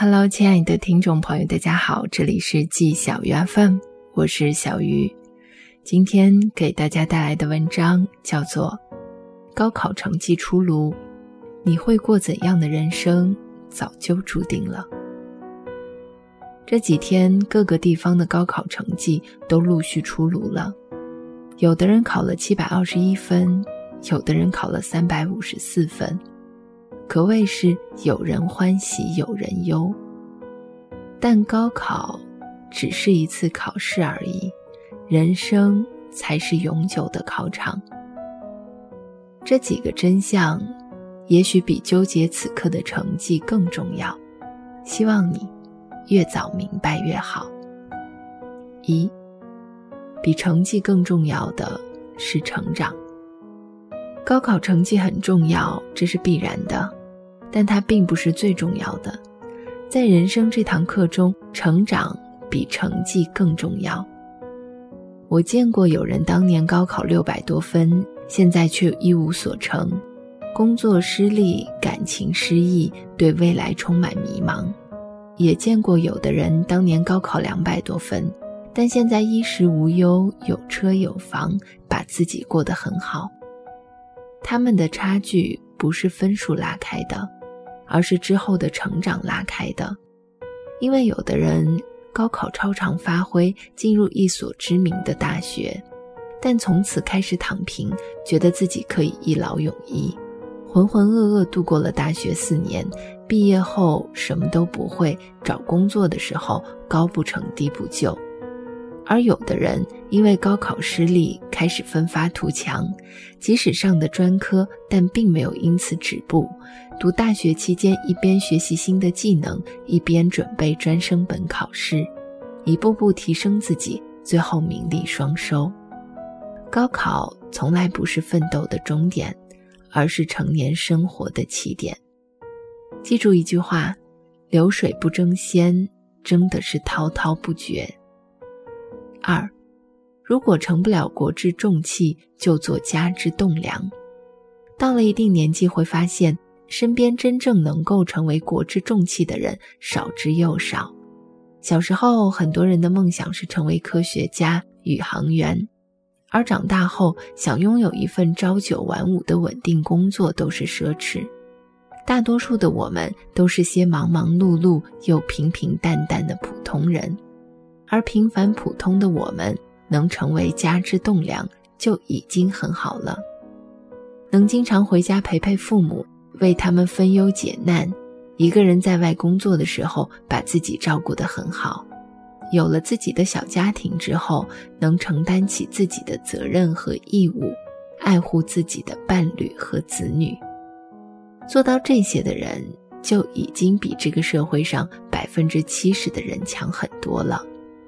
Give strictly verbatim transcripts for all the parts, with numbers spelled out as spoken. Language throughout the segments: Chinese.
Hello， 亲爱的听众朋友，大家好，这里是季小鱼 F M， 我是小鱼。今天给大家带来的文章叫做高考成绩出炉，你会过怎样的人生早就注定了。这几天各个地方的高考成绩都陆续出炉了，有的人考了七百二十一分，有的人考了三百五十四分，可谓是有人欢喜有人忧。但高考只是一次考试而已，人生才是永久的考场。这几个真相也许比纠结此刻的成绩更重要，希望你越早明白越好。一，比成绩更重要的是成长。高考成绩很重要，这是必然的，但它并不是最重要的。在人生这堂课中，成长比成绩更重要。我见过有人当年高考六百多分，现在却一无所成，工作失利，感情失意，对未来充满迷茫。也见过有的人当年高考两百多分，但现在衣食无忧，有车有房，把自己过得很好。他们的差距不是分数拉开的，而是之后的成长拉开的。因为有的人高考超常发挥，进入一所知名的大学，但从此开始躺平，觉得自己可以一劳永逸，浑浑噩噩度过了大学四年，毕业后什么都不会，找工作的时候高不成低不就。而有的人因为高考失利，开始奋发图强，即使上的专科，但并没有因此止步，读大学期间一边学习新的技能，一边准备专升本考试，一步步提升自己，最后名利双收。高考从来不是奋斗的终点，而是成年生活的起点。记住一句话，流水不争先，争的是滔滔不绝。二，如果成不了国之重器，就做家之栋梁。到了一定年纪，会发现身边真正能够成为国之重器的人少之又少。小时候，很多人的梦想是成为科学家、宇航员，而长大后想拥有一份朝九晚五的稳定工作都是奢侈。大多数的我们都是些忙忙碌碌又平平淡淡的普通人，而平凡普通的我们能成为家之栋梁就已经很好了。能经常回家陪陪父母，为他们分忧解难，一个人在外工作的时候把自己照顾得很好，有了自己的小家庭之后，能承担起自己的责任和义务，爱护自己的伴侣和子女。做到这些的人就已经比这个社会上 百分之七十 的人强很多了。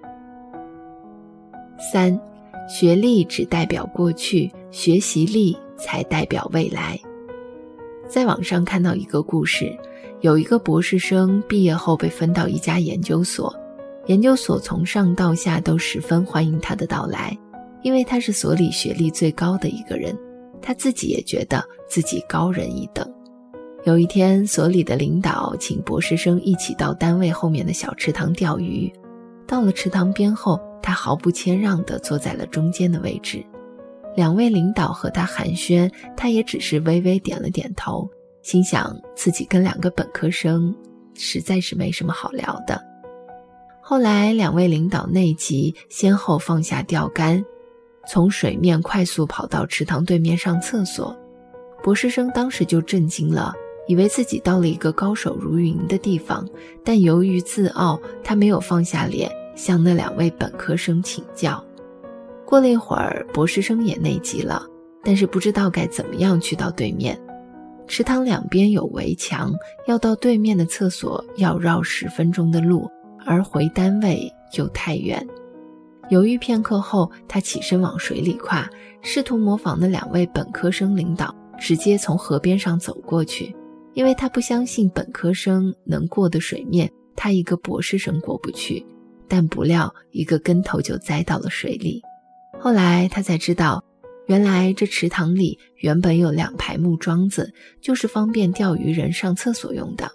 三，学历只代表过去，学习力才代表未来。在网上看到一个故事，有一个博士生毕业后被分到一家研究所，研究所从上到下都十分欢迎他的到来，因为他是所里学历最高的一个人，他自己也觉得自己高人一等。有一天，所里的领导请博士生一起到单位后面的小池塘钓鱼，到了池塘边后，他毫不谦让地坐在了中间的位置。两位领导和他寒暄，他也只是微微点了点头，心想自己跟两个本科生实在是没什么好聊的。后来两位领导内急，先后放下钓竿，从水面快速跑到池塘对面上厕所。博士生当时就震惊了，以为自己到了一个高手如云的地方，但由于自傲，他没有放下脸向那两位本科生请教。过了一会儿，博士生也内急了，但是不知道该怎么样去到对面。池塘两边有围墙，要到对面的厕所要绕十分钟的路，而回单位又太远。犹豫片刻后，他起身往水里跨，试图模仿那两位本科生领导直接从河边上走过去，因为他不相信本科生能过的水面，他一个博士生过不去，但不料一个跟头就栽到了水里。后来他才知道，原来这池塘里原本有两排木桩子，就是方便钓鱼人上厕所用的。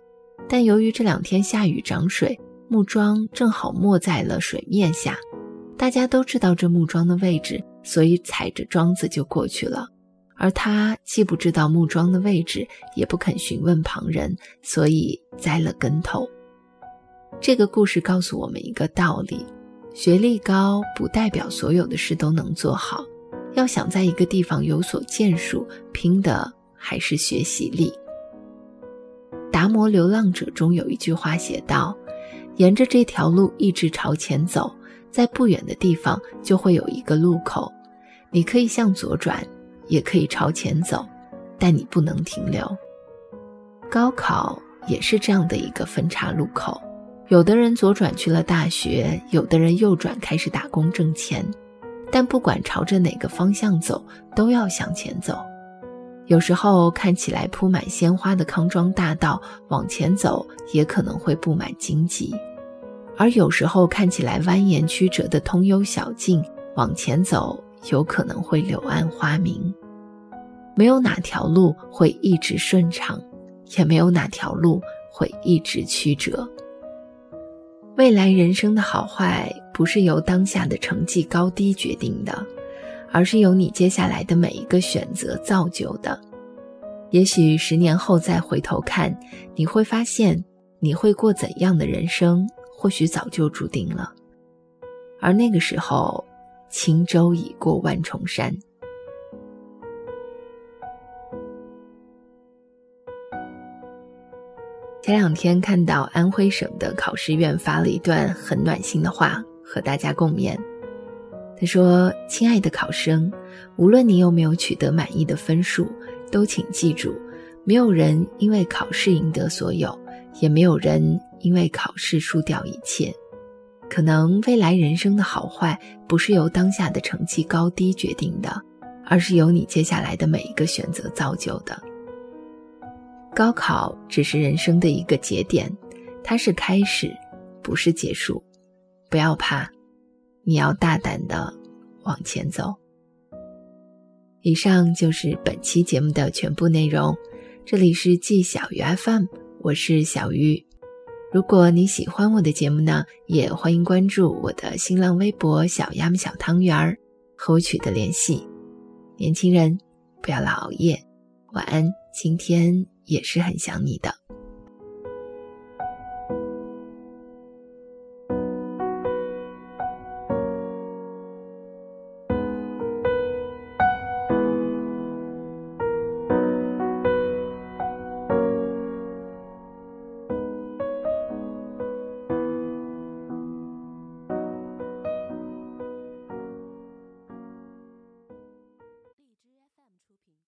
但由于这两天下雨涨水，木桩正好没在了水面下。大家都知道这木桩的位置，所以踩着桩子就过去了。而他既不知道木桩的位置，也不肯询问旁人，所以栽了跟头。这个故事告诉我们一个道理，学历高不代表所有的事都能做好，要想在一个地方有所建树，拼的还是学习力。达摩流浪者中有一句话写道，沿着这条路一直朝前走，在不远的地方就会有一个路口，你可以向左转，也可以朝前走，但你不能停留。高考也是这样的一个分岔路口，有的人左转去了大学，有的人右转开始打工挣钱，但不管朝着哪个方向走，都要向前走。有时候看起来铺满鲜花的康庄大道，往前走也可能会布满荆棘，而有时候看起来蜿蜒曲折的通幽小径，往前走有可能会柳暗花明。没有哪条路会一直顺畅，也没有哪条路会一直曲折。未来人生的好坏不是由当下的成绩高低决定的，而是由你接下来的每一个选择造就的。也许十年后再回头看，你会发现你会过怎样的人生，或许早就注定了。而那个时候，轻舟已过万重山。前两天看到安徽省的考试院发了一段很暖心的话，和大家共勉。他说，亲爱的考生，无论你有没有取得满意的分数，都请记住，没有人因为考试赢得所有，也没有人因为考试输掉一切。可能未来人生的好坏不是由当下的成绩高低决定的，而是由你接下来的每一个选择造就的。高考只是人生的一个节点，它是开始，不是结束。不要怕，你要大胆地往前走。以上就是本期节目的全部内容，这里是季小鱼 F M， 我是小鱼。如果你喜欢我的节目呢，也欢迎关注我的新浪微博小鸭们小汤圆儿，和我取得联系。年轻人，不要老熬夜，晚安，今天也是很想你的。